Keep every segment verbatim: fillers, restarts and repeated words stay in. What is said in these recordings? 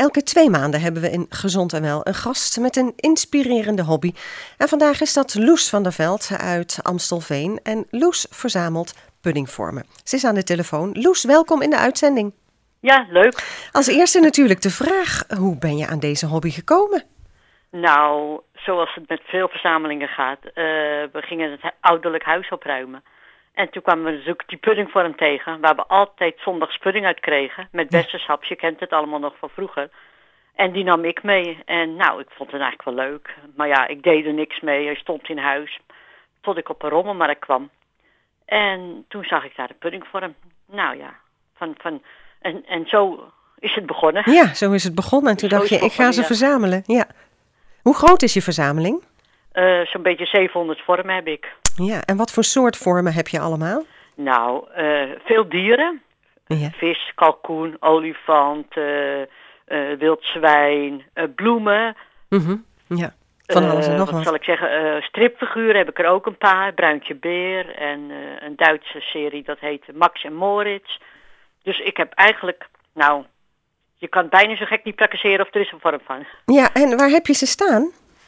Elke twee maanden hebben we in Gezond en Wel een gast met een inspirerende hobby. En vandaag is dat Loes van der Veld uit Amstelveen. En Loes verzamelt puddingvormen. Ze is aan de telefoon. Loes, welkom in de uitzending. Ja, leuk. Als eerste natuurlijk de vraag, hoe ben je aan deze hobby gekomen? Nou, zoals het met veel verzamelingen gaat. Uh, we gingen het hu- ouderlijk huis opruimen. En toen kwamen we natuurlijk die puddingvorm tegen, waar we altijd zondags pudding uit kregen. Met bessensap, je kent het allemaal nog van vroeger. En die nam ik mee. En nou, ik vond het eigenlijk wel leuk. Maar ja, ik deed er niks mee. Hij stond in huis. Tot ik op een rommelmarkt kwam. En toen zag ik daar de puddingvorm. Nou ja, van, van, en, en zo is het begonnen. Ja, zo is het begonnen. En toen Zo dacht je, is het ik ga ze begonnen, ja. verzamelen. Ja. Hoe groot is je verzameling? Uh, zo'n beetje zevenhonderd vormen heb ik. Ja, en wat voor soort vormen heb je allemaal? Nou, uh, veel dieren. Ja. Vis, kalkoen, olifant, uh, uh, wild zwijn, uh, bloemen. Mm-hmm. Ja, van alles en Uh, nog wat wat. zal ik zeggen, uh, stripfiguren heb ik er ook een paar. Bruintje Beer en uh, een Duitse serie dat heet Max en Moritz. Dus ik heb eigenlijk, nou, je kan het bijna zo gek niet placeren of er is een vorm van. Ja, en waar heb je ze staan?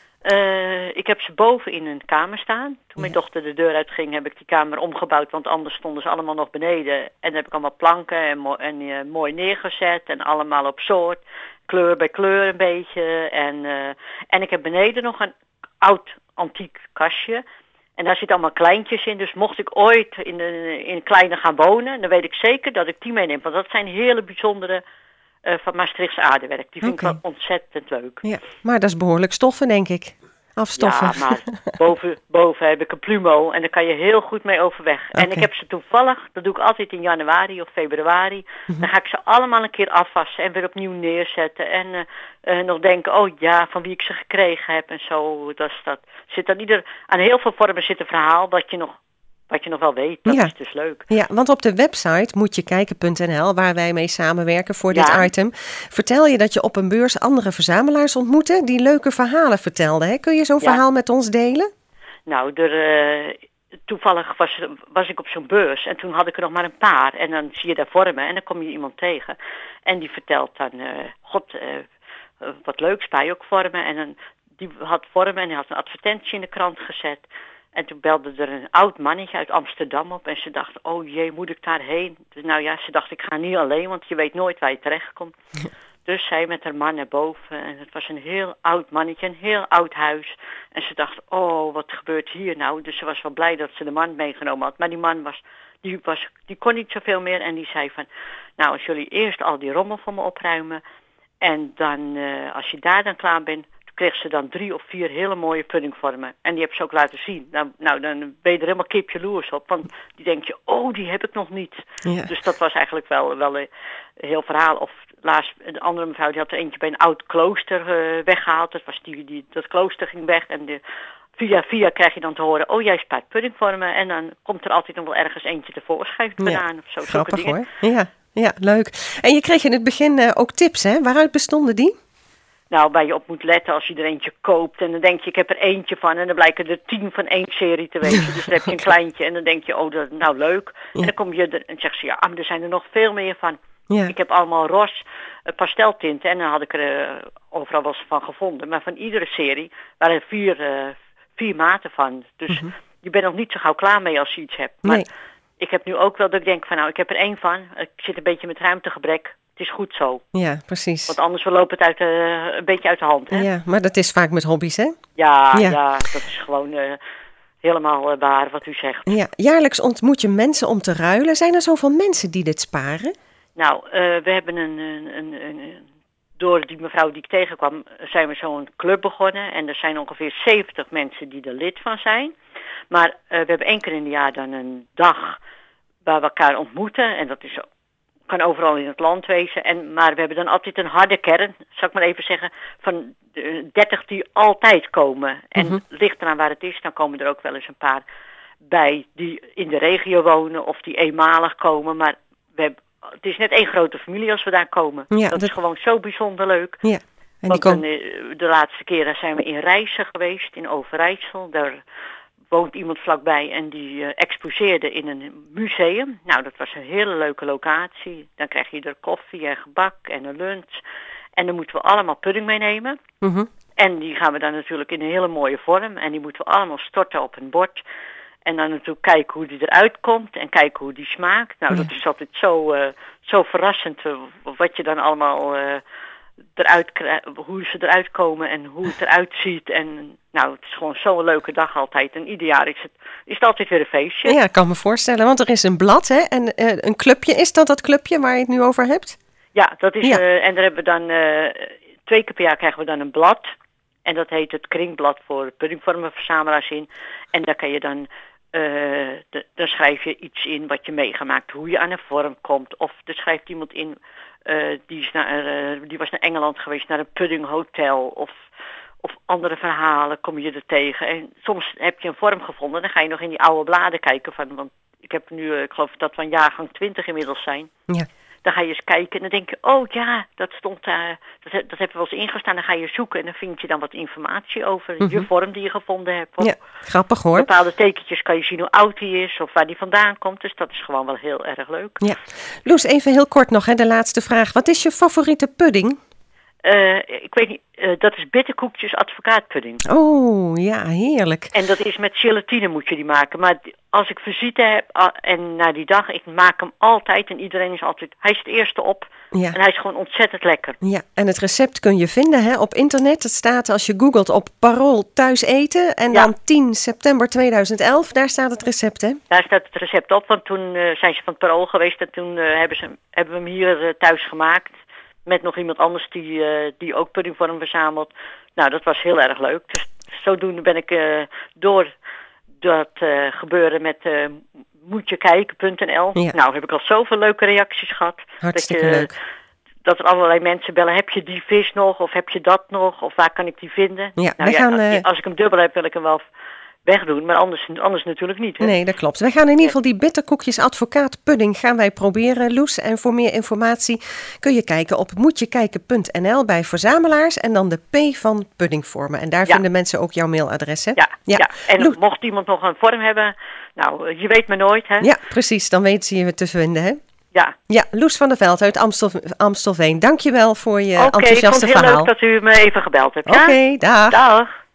Uh, ik heb ze boven in een kamer staan. Toen Ja. mijn dochter de deur uitging heb ik die kamer omgebouwd, want anders stonden ze allemaal nog beneden. En dan heb ik allemaal planken en, mo- en uh, mooi neergezet en allemaal op soort. Kleur bij kleur een beetje. En, uh, en ik heb beneden nog een oud antiek kastje. En daar zitten allemaal kleintjes in. Dus mocht ik ooit in de, in kleine gaan wonen, dan weet ik zeker dat ik die meeneem. Want dat zijn hele bijzondere uh, van Maastrichtse aardewerk. Die vind Oké. ik wel ontzettend leuk. Ja, maar dat is behoorlijk stoffen, denk ik. Afstoffen. Ja, maar boven, boven heb ik een plumo en daar kan je heel goed mee overweg. En Oké. ik heb ze toevallig, dat doe ik altijd in januari of februari. Mhm. Dan ga ik ze allemaal een keer afwassen en weer opnieuw neerzetten. En uh, uh, nog denken, oh ja, van wie ik ze gekregen heb en zo. Dat is dat. Zit aan, ieder, aan heel veel vormen zit een verhaal wat je nog, wat je nog wel weet. Dat Ja. is dus leuk. Ja, want op de website moetjekijken punt n l, waar wij mee samenwerken voor dit Ja. item, vertel je dat je op een beurs andere verzamelaars ontmoette die leuke verhalen vertelden. Hè? Kun je zo'n Ja. verhaal met ons delen? Nou, er, uh, toevallig was, was ik op zo'n beurs en toen had ik er nog maar een paar. En dan zie je daar vormen en dan kom je iemand tegen. En die vertelt dan, uh, god, uh, uh, wat leuks bij ook vormen. En dan, die had vormen en die had een advertentie in de krant gezet. En toen belde er een oud mannetje uit Amsterdam op en ze dacht, oh jee, moet ik daarheen? Dus nou ja, ze dacht, ik ga niet alleen, want je weet nooit waar je terechtkomt. Dus zij met haar man naar boven en het was een heel oud mannetje, een heel oud huis. En ze dacht, oh, wat gebeurt hier nou? Dus ze was wel blij dat ze de man meegenomen had. Maar die man was, die was, die kon niet zoveel meer en die zei van, nou, als jullie eerst al die rommel voor me opruimen en dan, uh, als je daar dan klaar bent, kreeg ze dan drie of vier hele mooie puddingvormen. En die heb ze ook laten zien. Nou, nou dan ben je er helemaal kipjaloers op. Want die denk je, oh, die heb ik nog niet. Ja. Dus dat was eigenlijk wel, wel een heel verhaal. Of laatst, een andere mevrouw, die had er eentje bij een oud klooster uh, weggehaald. Dat, was die, die, dat klooster ging weg. En de, via via krijg je dan te horen, oh, jij spaart puddingvormen. En dan komt er altijd nog wel ergens eentje tevoorschijn vandaan. Ja. Of zo. Grappig zulke dingen. hoor. Ja, ja, leuk. En je kreeg in het begin uh, ook tips, hè? Waaruit bestonden die? Nou, waar je op moet letten als je er eentje koopt. En dan denk je, ik heb er eentje van. En dan blijken er tien van één serie te wezen. Dus dan heb je een kleintje. En dan denk je, oh, dat is nou leuk. Ja. En dan kom je er en zeg ze, ja, maar er zijn er nog veel meer van. Ja. Ik heb allemaal roze uh, pasteltinten. En dan had ik er uh, overal wel eens van gevonden. Maar van iedere serie waren er vier, uh, vier maten van. Dus Mhm. je bent nog niet zo gauw klaar mee als je iets hebt. Maar Nee. ik heb nu ook wel dat ik denk van, nou, ik heb er één van. Ik zit een beetje met ruimtegebrek. Het is goed zo. Ja, precies. Want anders we lopen het uit de, een beetje uit de hand, hè? Ja, maar dat is vaak met hobby's, hè? Ja, Ja. ja. dat is gewoon uh, helemaal uh, waar wat u zegt. Ja, jaarlijks ontmoet je mensen om te ruilen. Zijn er zoveel mensen die dit sparen? Nou, uh, we hebben een, een, een, een... Door die mevrouw die ik tegenkwam, zijn we zo'n club begonnen. En er zijn ongeveer zeventig mensen die er lid van zijn. Maar uh, we hebben één keer in het jaar dan een dag waar we elkaar ontmoeten. En dat is, kan overal in het land wezen. En, maar we hebben dan altijd een harde kern, zal ik maar even zeggen, van dertig die altijd komen. En Mhm. ligt eraan waar het is, dan komen er ook wel eens een paar bij die in de regio wonen of die eenmalig komen. Maar we hebben, het is net één grote familie als we daar komen. Ja, dat, dat- is gewoon zo bijzonder leuk. Ja. En die Want komen... dan, eh, de laatste keren zijn we in Rijssen geweest, in Overijssel. Daar woont iemand vlakbij en die uh, exposeerde in een museum. Nou, dat was een hele leuke locatie. Dan krijg je er koffie en gebak en een lunch. En dan moeten we allemaal pudding meenemen. Mm-hmm. En die gaan we dan natuurlijk in een hele mooie vorm. En die moeten we allemaal storten op een bord. En dan natuurlijk kijken hoe die eruit komt. En kijken hoe die smaakt. Nou, Ja. dat is altijd zo, uh, zo verrassend. Uh, wat je dan allemaal uh, eruit krijgt. Hoe ze eruit komen en hoe het eruit ziet. En nou, het is gewoon zo'n leuke dag altijd. En ieder jaar is het, is het altijd weer een feestje. Ja, ik kan me voorstellen. Want er is een blad, hè? En uh, een clubje. Is dat dat clubje waar je het nu over hebt? Ja, dat is... Ja. Uh, en daar hebben we dan... Uh, twee keer per jaar krijgen we dan een blad. En dat heet het Kringblad voor puddingvormenverzamelaars in. En daar kan je dan... Uh, de, dan schrijf je iets in wat je meegemaakt, hoe je aan een vorm komt. Of er schrijft iemand in, uh, die, is naar, uh, die was naar Engeland geweest, naar een puddinghotel. Of, of andere verhalen kom je er tegen. En soms heb je een vorm gevonden, dan ga je nog in die oude bladen kijken. Van, want ik heb nu, uh, ik geloof dat we een jaargang twintig inmiddels zijn. Ja. Dan ga je eens kijken en dan denk je, oh ja, dat stond daar, dat, dat hebben we wel eens ingestaan. Dan ga je zoeken en dan vind je dan wat informatie over Mm-hmm. je vorm die je gevonden hebt. Of Ja, grappig hoor. bepaalde tekentjes kan je zien hoe oud die is of waar die vandaan komt. Dus dat is gewoon wel heel erg leuk. Ja. Loes, even heel kort nog, hè, de laatste vraag. Wat is je favoriete pudding? Uh, ik weet niet, uh, dat is bitterkoekjes advocaatpudding. Oh, ja, heerlijk. En dat is met gelatine moet je die maken. Maar als ik visite heb uh, en na die dag, ik maak hem altijd en iedereen is altijd, hij is het eerste op. Ja. En hij is gewoon ontzettend lekker. Ja, en het recept kun je vinden hè, op internet. Het staat als je googelt op Parool thuis eten. En dan Ja. tien september tweeduizend elf, daar staat het recept hè? Daar staat het recept op, want toen uh, zijn ze van het Parool geweest en toen uh, hebben, ze, hebben we hem hier uh, thuis gemaakt. Met nog iemand anders die, uh, die ook puddingvorm verzamelt. Nou, dat was heel erg leuk. Dus zodoende ben ik uh, door dat uh, gebeuren met uh, moetjekijken punt n l. Ja. Nou, heb ik al zoveel leuke reacties gehad. Hartstikke dat je, leuk. Dat er allerlei mensen bellen, heb je die vis nog? Of heb je dat nog? Of waar kan ik die vinden? Ja, nou, we ja, gaan, als, uh... als ik hem dubbel heb, wil ik hem wel wegdoen. Maar anders, anders natuurlijk niet. Hè? Nee, dat klopt. We gaan in ieder geval die bitterkoekjes advocaat pudding gaan wij proberen, Loes. En voor meer informatie kun je kijken op moetjekijken punt n l bij verzamelaars en dan de P van puddingvormen. En daar Ja. vinden mensen ook jouw mailadres, hè? Ja, ja. Ja. En Loes. mocht iemand nog een vorm hebben, nou, je weet me nooit, hè? Ja, precies. Dan weet je je te vinden, hè? Ja. Ja, Loes van der Veld uit Amstel, Amstelveen. Dank je wel voor je Oké, ik vond enthousiaste het heel verhaal. leuk dat u me even gebeld hebt. Oké, Ja? dag. Dag.